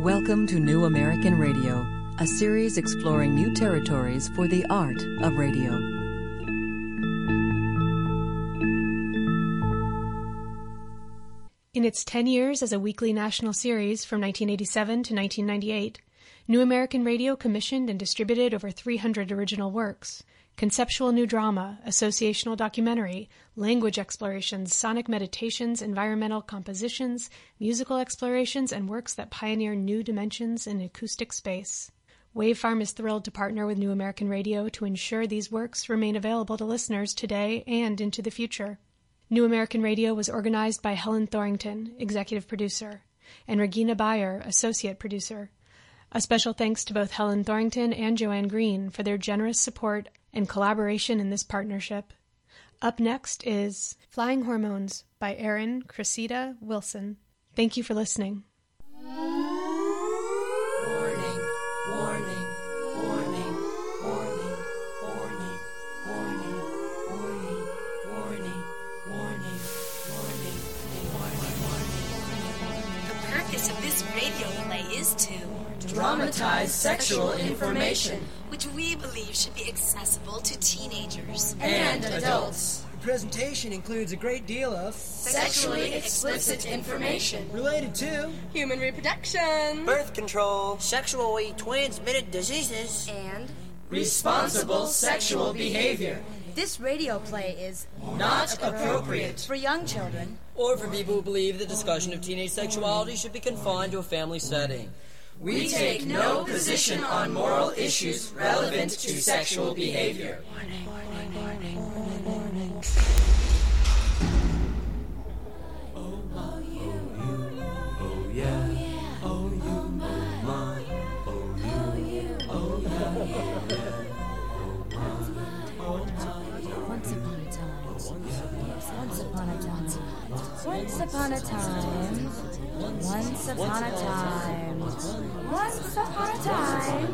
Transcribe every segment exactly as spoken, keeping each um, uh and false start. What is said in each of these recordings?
Welcome to New American Radio, a series exploring new territories for the art of radio. In its ten years as a weekly national series from nineteen eighty-seven to nineteen ninety-eight, New American Radio commissioned and distributed over three hundred original works. Conceptual new drama, associational documentary, language explorations, sonic meditations, environmental compositions, musical explorations, and works that pioneer new dimensions in acoustic space. Wave Farm is thrilled to partner with New American Radio to ensure these works remain available to listeners today and into the future. New American Radio was organized by Helen Thorington, executive producer, and Regina Bayer, associate producer. A special thanks to both Helen Thorington and Joanne Green for their generous support and collaboration in this partnership. Up next is Flying Hormones by Erin Cressida Wilson. Thank you for listening. Warning, warning, warning, warning, warning, warning, warning, warning, warning, warning, warning. The purpose of this radio play is to dramatize sexual information, which we believe should be accessible to teenagers and adults. The presentation includes a great deal of sexually explicit information related to human reproduction, birth control, sexually transmitted diseases, and responsible sexual behavior. This radio play is not appropriate for young children or for people who believe the discussion of teenage sexuality should be confined to a family setting. We take no position on moral issues relevant to sexual behavior. Warning, warning, warning, warning, warning. Oh, oh, you, oh, yeah, oh, you, oh, my, oh, you, oh, yeah, Once upon a time, once upon a time, once upon a time, once upon a time, once upon a time.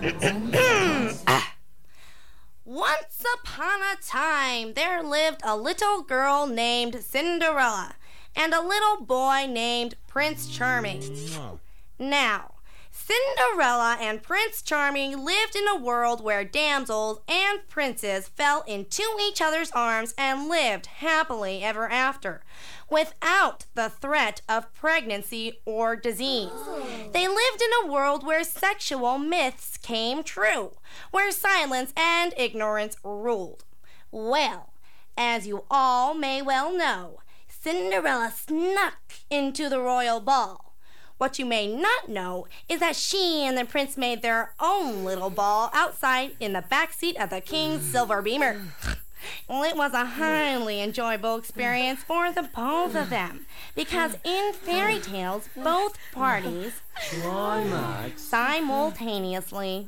Once upon a time, there lived a little girl named Cinderella and a little boy named Prince Charming. Now, Cinderella and Prince Charming lived in a world where damsels and princes fell into each other's arms and lived happily ever after, without the threat of pregnancy or disease. They lived in a world where sexual myths came true, where silence and ignorance ruled. Well, as you all may well know, Cinderella snuck into the royal ball. What you may not know is that she and the prince made their own little ball outside in the backseat of the King's Silver Beamer. Well, it was a highly enjoyable experience for the both of them, because in fairy tales, both parties climax simultaneously.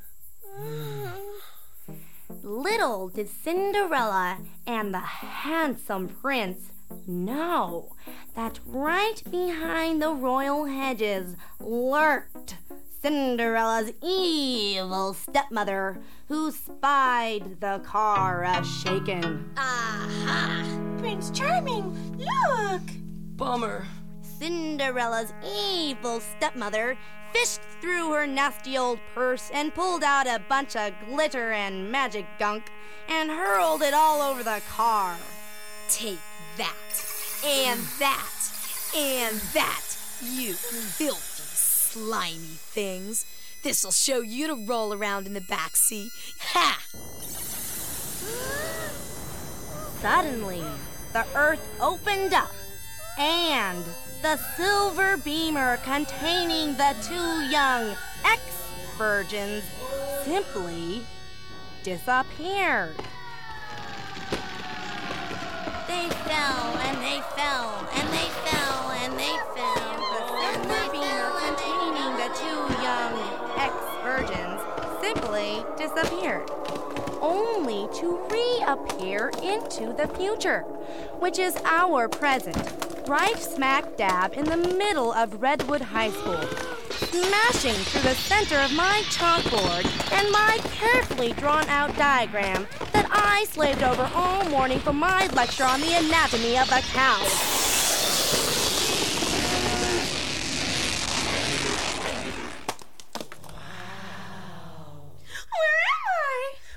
Little did Cinderella and the handsome prince know that right behind the royal hedges lurked Cinderella's evil stepmother, who spied the car a-shaken. Aha! Prince Charming, look! Bummer. Cinderella's evil stepmother fished through her nasty old purse and pulled out a bunch of glitter and magic gunk and hurled it all over the car. Take that, and that, and that, you filthy, slimy things. This'll show you to roll around in the backseat. Ha! Suddenly, the earth opened up, and the silver beamer containing the two young ex-virgins simply disappeared. They fell, and they fell, and they fell, and they fell. The silver beamer containing the two young ex-virgins simply disappeared, only to reappear into the future, which is our present, right smack dab in the middle of Redwood High School, smashing through the center of my chalkboard and my carefully drawn-out diagram that I slaved over all morning for my lecture on the anatomy of a cow.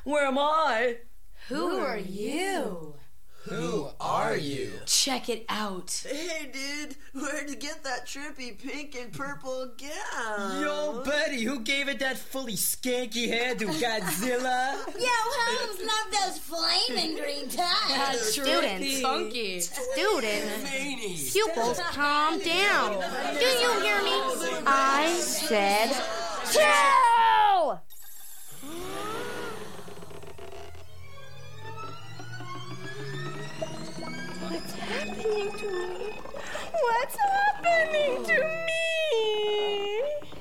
Where am I? Who are you? Who are you? Check it out. Hey, dude, where'd you get that trippy pink and purple gown? Yo, buddy, who gave it that fully skanky hairdo, Godzilla? Yo, hoes love those flaming green ties. Students, Funky. students, pupils, calm down. Do you hear me? I said chill! What's happening to me? What's happening to me?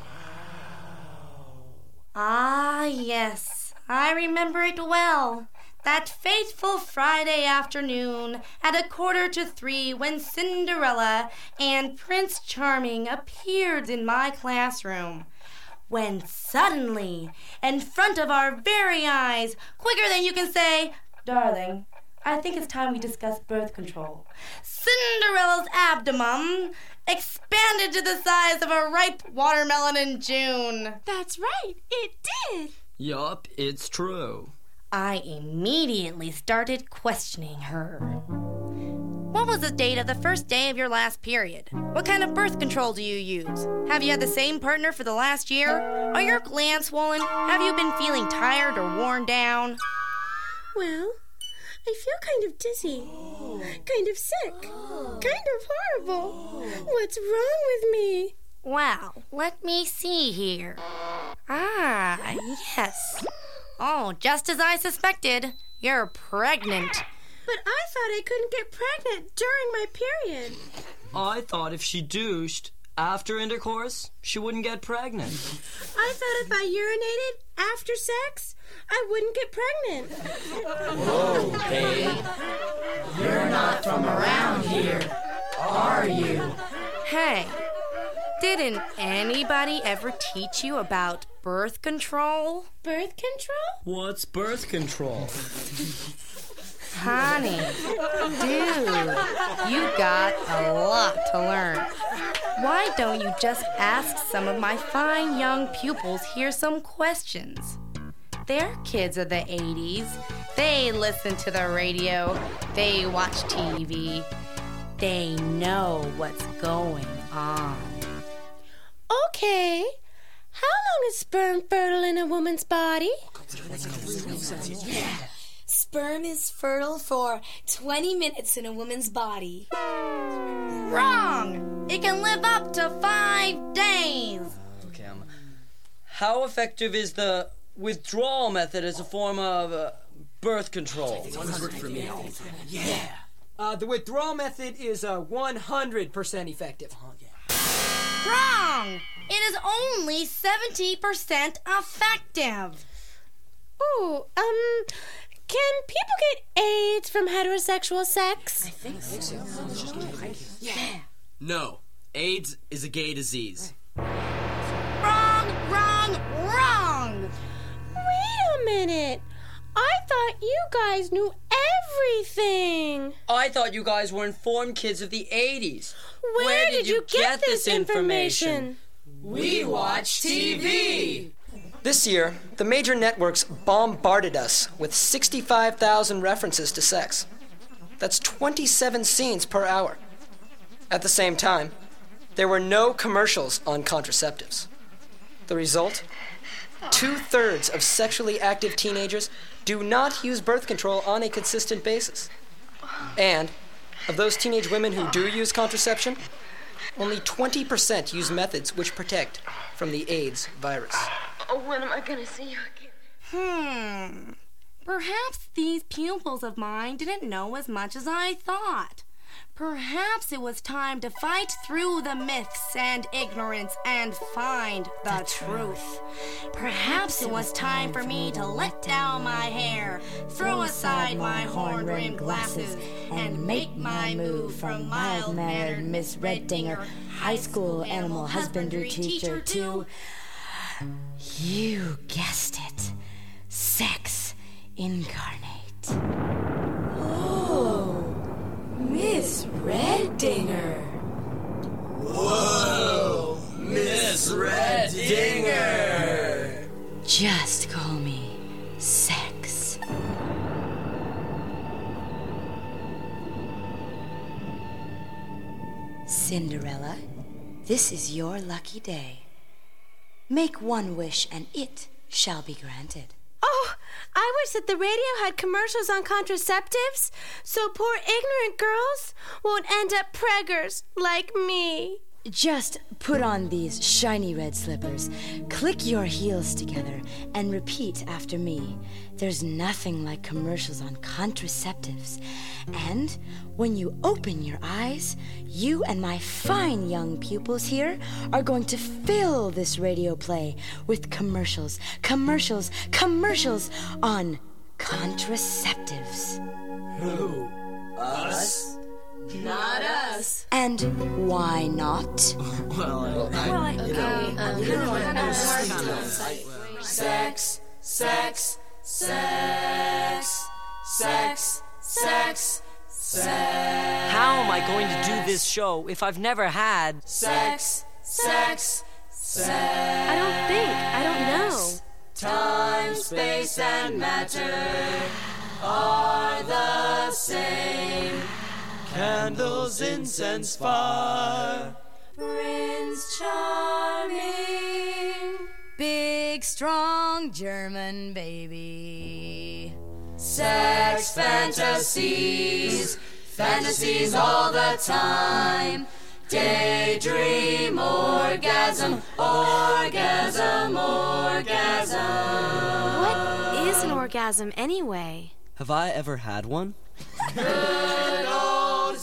Ah, yes, I remember it well. That fateful Friday afternoon at a quarter to three when Cinderella and Prince Charming appeared in my classroom. When suddenly, in front of our very eyes, quicker than you can say, "Darling, I think it's time we discuss birth control," Cinderella's abdomen expanded to the size of a ripe watermelon in June. That's right, it did. Yup, it's true. I immediately started questioning her. What was the date of the first day of your last period? What kind of birth control do you use? Have you had the same partner for the last year? Are your glands swollen? Have you been feeling tired or worn down? Well, I feel kind of dizzy, kind of sick, kind of horrible. What's wrong with me? Well, let me see here. Ah, yes. Oh, just as I suspected, you're pregnant. But I thought I couldn't get pregnant during my period. I thought if she douched after intercourse, she wouldn't get pregnant. I thought if I urinated after sex, I wouldn't get pregnant. Whoa, babe. You're not from around here, are you? Hey, didn't anybody ever teach you about birth control? Birth control? What's birth control? Honey, dude, you got a lot to learn. Why don't you just ask some of my fine young pupils here some questions? They're kids of the eighties. They listen to the radio. They watch T V. They know what's going on. Okay. How long is sperm fertile in a woman's body? Sperm is fertile for twenty minutes in a woman's body. Wrong! It can live up to five days. Okay, um, how effective is the withdrawal method as a form of uh, birth control? Yeah. Uh, the withdrawal method is uh, one hundred percent effective. Wrong! It is only seventy percent effective. Ooh, um, can people get AIDS from heterosexual sex? I think so. Yeah. No, AIDS is a gay disease. Wrong, wrong, wrong! Wait a minute. I thought you guys knew everything. I thought you guys were informed kids of the eighties. Where, Where did, did you you get, get this this information? information? We watch T V. This year, the major networks bombarded us with sixty-five thousand references to sex. That's twenty-seven scenes per hour. At the same time, there were no commercials on contraceptives. The result? Two-thirds of sexually active teenagers do not use birth control on a consistent basis. And of those teenage women who do use contraception, only twenty percent use methods which protect from the AIDS virus. Oh, when am I gonna see you again? Hmm. Perhaps these pupils of mine didn't know as much as I thought. Perhaps it was time to fight through the myths and ignorance and find the truth. Perhaps it was time for me to let down my hair, throw aside my horn-rimmed glasses, and make my move from mild-mannered Miss Reddinger, high school animal husbandry teacher, to... You guessed it. Sex incarnate. Oh, Miss Reddinger. Whoa, Miss Reddinger. Just call me Sex. Cinderella, this is your lucky day. Make one wish and it shall be granted. Oh, I wish that the radio had commercials on contraceptives so poor ignorant girls won't end up preggers like me. Just put on these shiny red slippers, click your heels together, and repeat after me. There's nothing like commercials on contraceptives. And when you open your eyes, you and my fine young pupils here are going to fill this radio play with commercials, commercials, commercials on contraceptives. Who? Us? Not us. And why not? Well, I, Well, I- you know, okay, um, you know, I don't know. Sex, sex, sex, sex, sex, sex. How am I going to do this show if I've never had Sex, sex, sex. I don't think. I don't know. Time, space, and matter are the same. Candles, incense, fire. Prince Charming. Big, strong German baby. Sex fantasies, fantasies all the time. Daydream, orgasm, orgasm, orgasm. What is an orgasm anyway? Have I ever had one? Good old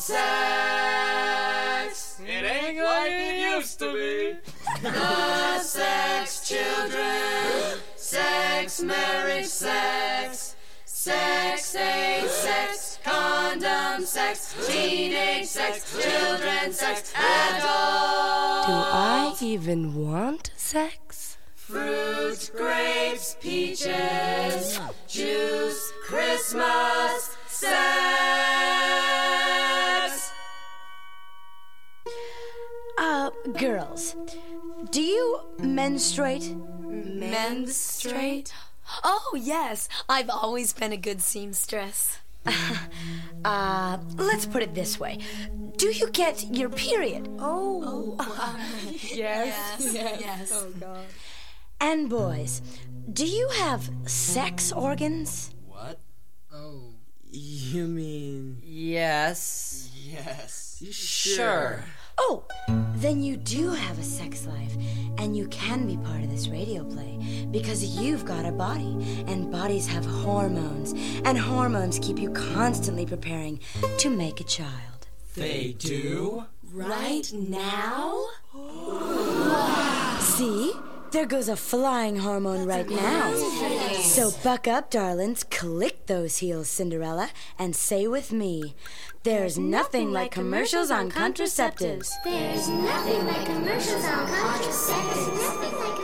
sex. It ain't like it used to be. The sex children. Sex, marriage, sex. Sex, AIDS, sex. Condom sex. Teenage sex. Children sex. Adult. Do I even want sex? Fruit, grapes, peaches, juice, Christmas, sex. Uh, girls, do you menstruate? Menstruate? Oh, yes. I've always been a good seamstress. Uh, let's put it this way. Do you get your period? Oh. Yes. Yes. Yes. Oh, God. And boys, do you have sex organs? What? Oh. You mean... Yes. Yes. Sure. Oh, then you do have a sex life, and you can be part of this radio play because you've got a body, and bodies have hormones, and hormones keep you constantly preparing to make a child. They do? Right now? See? There goes a flying hormone right now. So buck up, darlings, click those heels, Cinderella, and say with me, there's nothing like commercials on contraceptives. There's nothing like commercials on contraceptives.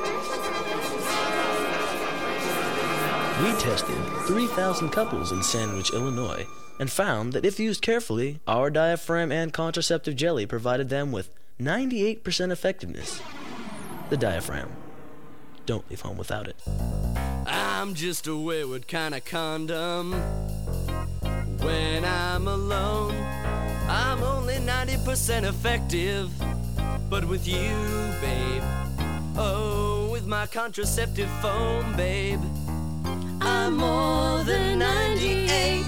We tested three thousand couples in Sandwich, Illinois, and found that if used carefully, our diaphragm and contraceptive jelly provided them with ninety-eight percent effectiveness. The diaphragm. Don't leave home without it. I'm just a wayward kind of condom. When I'm alone, I'm only ninety percent effective. But with you, babe, oh, with my contraceptive foam, babe, I'm more than ninety-eight.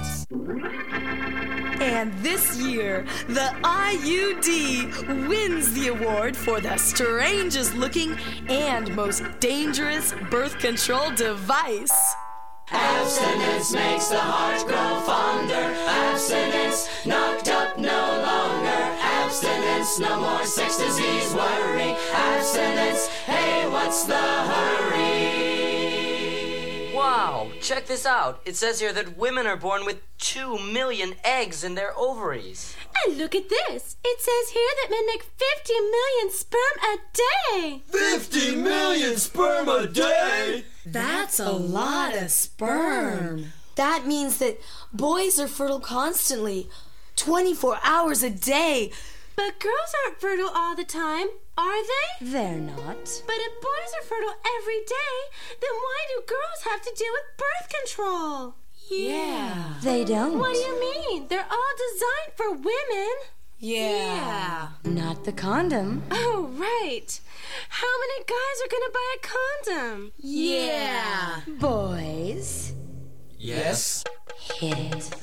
And this year, the I U D wins the award for the strangest looking and most dangerous birth control device. Abstinence makes the heart grow fonder. Abstinence knocked up no longer. Abstinence, no more sex disease worry. Abstinence, hey, what's the hurry? Wow, check this out. It says here that women are born with two million eggs in their ovaries. And look at this. It says here that men make fifty million sperm a day. fifty million sperm a day? That's a lot of sperm. That means that boys are fertile constantly, twenty-four hours a day. But girls aren't fertile all the time, are they? They're not. But if boys are fertile every day, then why do girls have to deal with birth control? Yeah. They don't. What do you mean? They're all designed for women. Yeah. Not the condom. Oh, right. How many guys are gonna buy a condom? Yeah. Boys, Yes? hit it.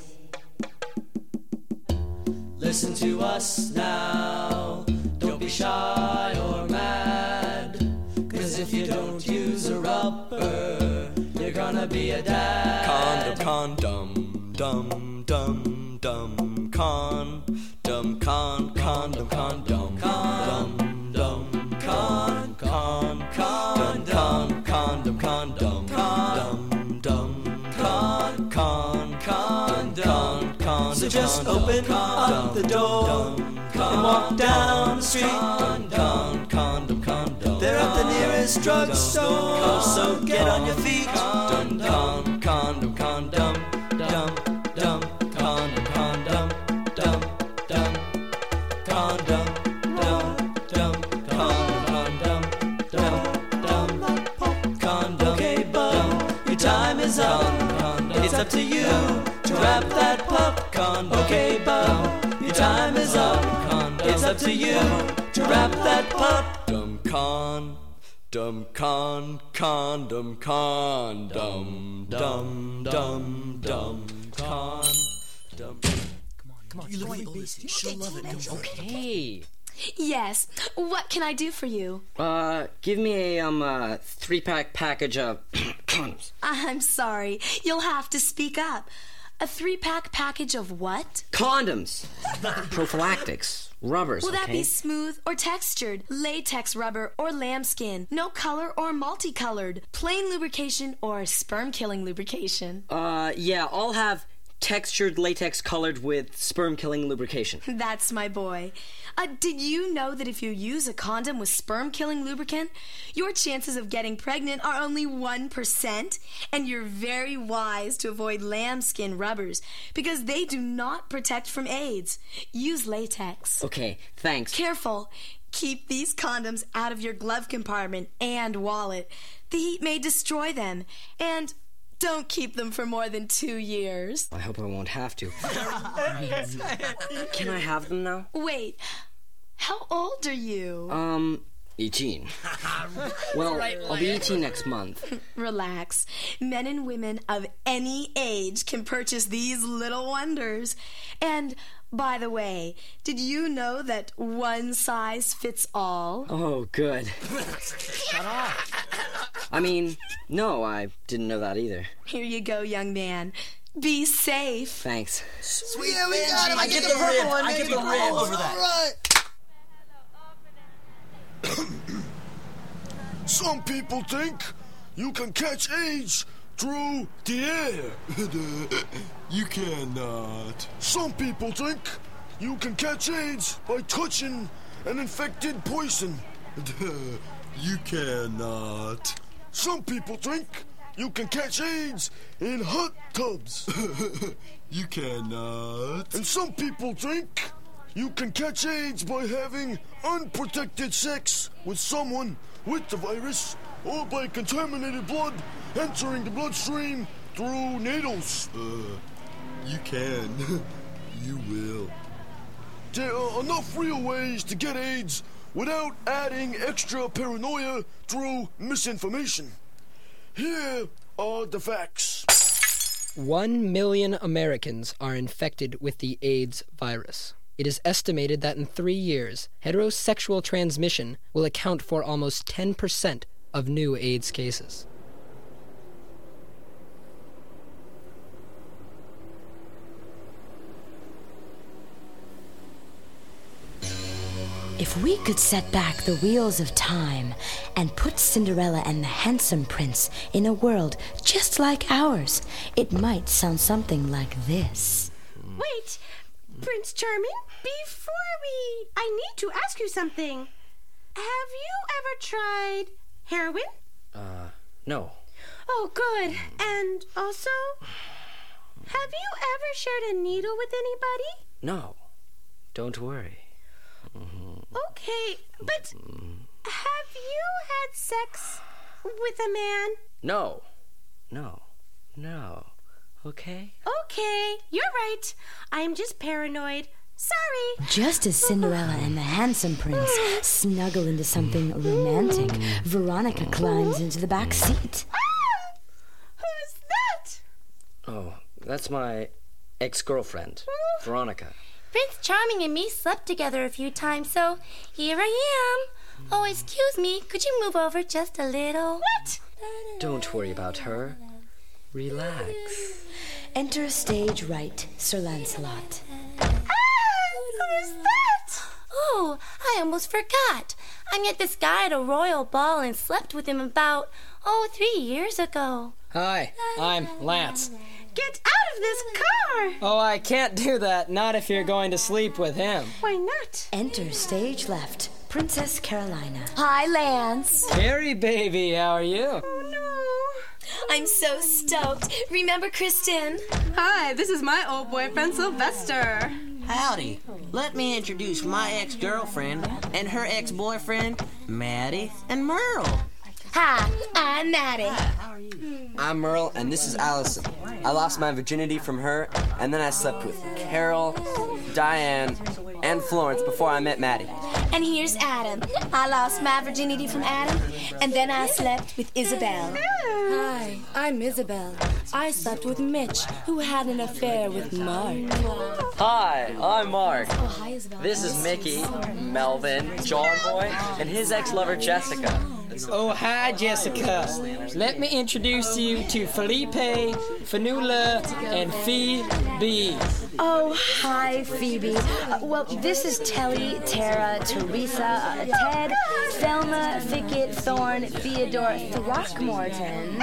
Listen to us now. Don't be shy or mad. Cause if you don't use a rubber, you're gonna be a dad. Condom, condom, dum, dum, dum, con, dum, con, condom, condom, condom, dum, con, con, con, con, condom, condom, condom, dum, con, con, con, con, con. So just open up the door and walk down the street. Condom, condom, condom. They're at the nearest drugstore, so get on your feet. Condom, condom, condom, dum, dum, condom, condom, dum, dum, condom, dum, dum, condom, condom, dum, dum, condom. Okay, bud, your time is up. It's up to you to wrap that pup. Condom. Okay, bud, your time is up. It's up to you to wrap that pup. Dum con, dum con, condom, condom, dum, dum, dum, con, dum. Come on, you look really basic. She'll love it. Okay. Yes. What can I do for you? Uh, give me a, um, uh, three-pack package of condoms. I'm sorry. You'll have to speak up. A three-pack package of what? Condoms. Prophylactics. Rubbers, Will that okay? be smooth or textured? Latex rubber or lambskin? No color or multicolored? Plain lubrication or sperm-killing lubrication? Uh, yeah, I'll have textured latex colored with sperm-killing lubrication. That's my boy. Uh, did you know that if you use a condom with sperm-killing lubricant, your chances of getting pregnant are only one percent? And you're very wise to avoid lambskin rubbers because they do not protect from AIDS. Use latex. Okay, thanks. Careful. Keep these condoms out of your glove compartment and wallet. The heat may destroy them. And don't keep them for more than two years. I hope I won't have to. Can I have them now? Wait, how old are you? Um, eighteen. Well, I'll be eighteen next month. Relax. Men and women of any age can purchase these little wonders. And, by the way, did you know that one size fits all? Oh, good. Shut up. I mean, no, I didn't know that either. Here you go, young man. Be safe. Thanks. Sweet, yeah, we got him. I get the rib. purple one. I get the rib over that. All right. Some people think you can catch AIDS through the air. You cannot. Some people think you can catch AIDS by touching an infected poison. You cannot. Some people think you can catch AIDS in hot tubs. You cannot. And some people think you can catch AIDS by having unprotected sex with someone with the virus or by contaminated blood entering the bloodstream through needles. Uh, you can. You will. There are enough real ways to get AIDS without adding extra paranoia through misinformation. Here are the facts. One million Americans are infected with the AIDS virus. It is estimated that in three years, heterosexual transmission will account for almost ten percent of new AIDS cases. If we could set back the wheels of time and put Cinderella and the handsome prince in a world just like ours, it might sound something like this. Wait, Prince Charming, before we... I need to ask you something. Have you ever tried heroin? Uh, no. Oh, good. And also, have you ever shared a needle with anybody? No. Don't worry. Okay, but have you had sex with a man? No. No. No. Okay? Okay, you're right. I'm just paranoid. Sorry. Just as Cinderella and the handsome prince snuggle into something romantic, Veronica climbs into the back seat. Ah! Who's that? Oh, that's my ex-girlfriend, Veronica. Prince Charming and me slept together a few times, so here I am. Oh, excuse me, could you move over just a little? What? Don't worry about her. Relax. Enter stage right, Sir Lancelot. Who's that? Oh, I almost forgot. I met this guy at a royal ball and slept with him about, oh, three years ago. Hi, I'm Lance. Get out of this car! Oh, I can't do that, not if you're going to sleep with him. Why not? Enter stage left, Princess Carolina. Hi, Lance. Carrie, baby, how are you? Oh, no. I'm so stoked. Remember Kristen? Hi, this is my old boyfriend, Sylvester. Howdy. Let me introduce my ex-girlfriend and her ex-boyfriend, Maddie and Merle. Hi, I'm Maddie. How are you? I'm Merle, and this is Allison. I lost my virginity from her, and then I slept with Carol, Diane, and Florence before I met Maddie. And here's Adam. I lost my virginity from Adam, and then I slept with Isabel. Hi, I'm Isabel. I slept with Mitch, who had an affair with Mark. Hi, I'm Mark. Oh, hi, Isabel. This is Mickey, Melvin, John Boy, and his ex-lover Jessica. Oh, hi, Jessica. Let me introduce you to Felipe, Fanula, and Phoebe. Oh, hi, Phoebe. Uh, well, this is Telly, Tara, Teresa, uh, Ted, Thelma, Thicket, Thorne, Theodore, Throckmorton.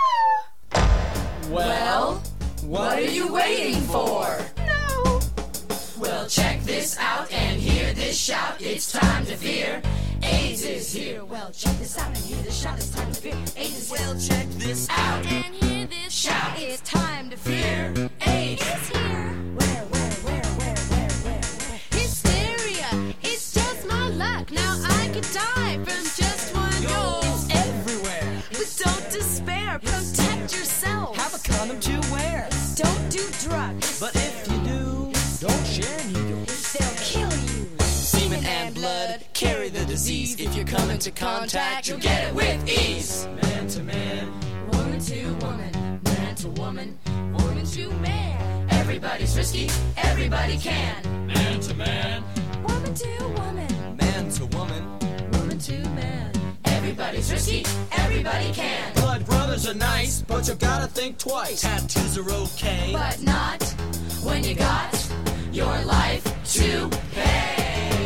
Well, what are you waiting for? No. Well, check this out and hear this shout. It's time to fear. AIDS is here. Well, check this out and hear this shout. It's time to fear. AIDS is here. Well, check this out and hear this shout. It's time to fear. AIDS is here. Where, where, where, where, where, where, where? Hysteria. It's just my luck. Now I could die from just one go. It's everywhere. But don't despair. Protect yourself. Have a condom to wear. Don't do drugs. But if you do, don't share needles. They'll kill you. Semen and blood carry the disease. If you come into contact, you'll get it with ease. Man to man, woman to woman, man to woman, woman to man. Everybody's risky, everybody can. Man to man, woman to woman, man to woman, woman to man. Everybody's risky, everybody can. Blood brothers are nice, but you gotta think twice. Tattoos are okay, but not when you got your life to pay.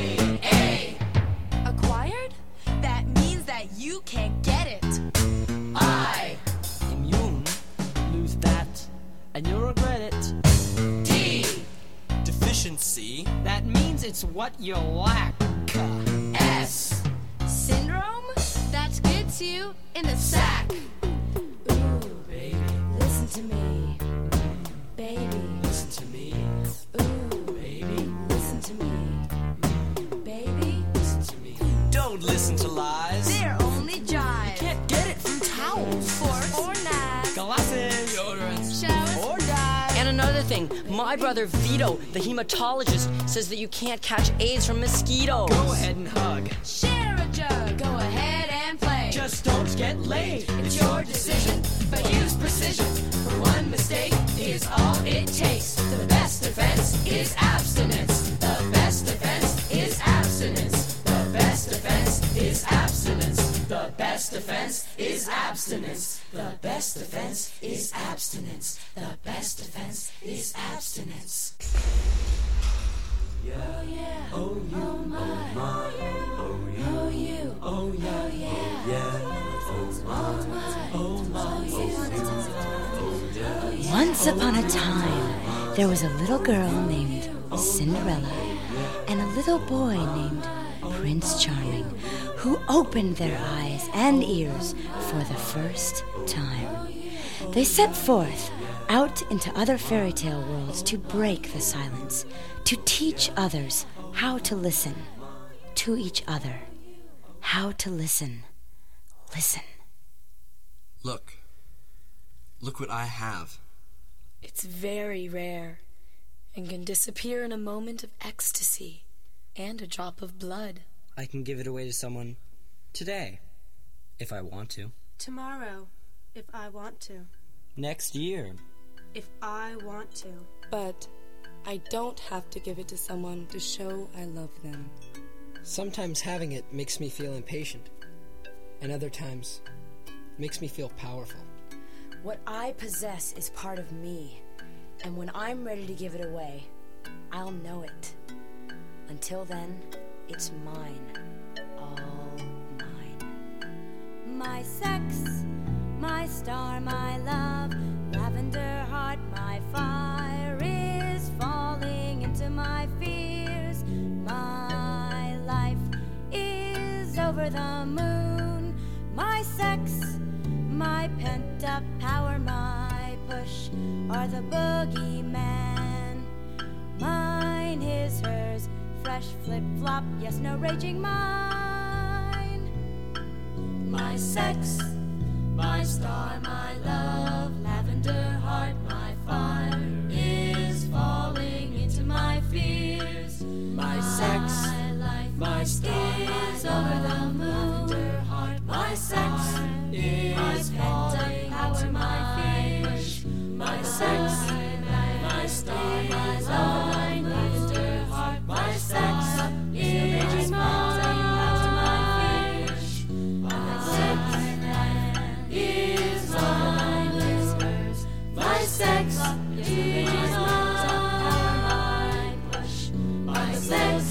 Acquired? That means that you can't get it. I. Immune. Lose that, and you'll regret it. D. Deficiency. That means it's what you lack. S. Syndrome? That gets you in the sack. Ooh, baby. Listen to me. Baby. Listen to me. Ooh, baby. Listen to me. Baby. Listen to me. Don't listen to lies. They're only jive. You can't get it from towels. Forks. Or knives. Glasses. Deodorants. Showers. Or dye. And another thing, my brother Vito, the hematologist, says that you can't catch AIDS from mosquitoes. Go ahead and hug. Share a jug. Go ahead and play. Just don't get laid. It's your decision, but use precision. For one mistake is all it takes. The best defense is abstinence. The best defense is abstinence. The best defense is abstinence. The best defense is abstinence. The best defense is abstinence. The best defense is abstinence. Oh yeah. Oh you. Oh my. Oh yeah. Oh you. Oh yeah. Oh yeah. Yeah. Oh my. Oh my. Oh you. Once upon a time, there was a little girl named Cinderella and a little boy named Prince Charming who opened their eyes and ears for the first time. They set forth out into other fairy tale worlds to break the silence, to teach others how to listen to each other, how to listen. Listen. Look. Look what I have. It's very rare. and can disappear in a moment of ecstasy and a drop of blood. I can give it away to someone today, if I want to. Tomorrow, if I want to. Next year, if I want to. But I don't have to give it to someone to show I love them. Sometimes having it makes me feel impatient, and other times makes me feel powerful. What I possess is part of me, and when I'm ready to give it away, I'll know it. Until then, it's mine. All mine. My sex, my star, my love, lavender heart, my fire is falling into my fears. My life is over the moon. My sex, my pent-up power, my push are the boogeyman. Mine, his, hers, fresh flip-flop, yes, no raging mine. My sex, my star, my love, lavender heart, my fire is falling into my fears. My sex, my star is over the moon. Lavender heart, my sex is falling into my fears. My sex, my star, my love, lavender heart, my sex is falling into my fears. My sex is mine. My sex is mine. My sex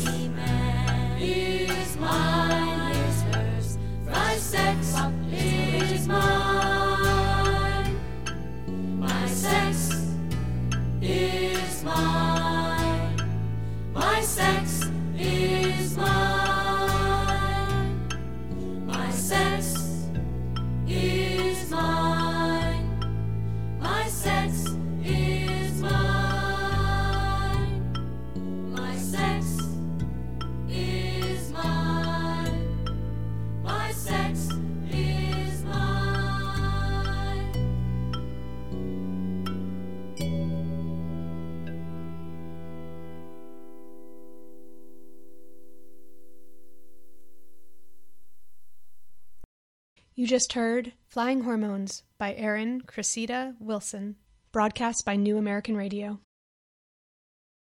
is mine. My sex is mine. My sex is mine. My sex is mine. My sex is mine. My sex is mine. My sex is mine. My sex is mine. You just heard Flying Hormones by Erin Cressida Wilson, broadcast by New American Radio.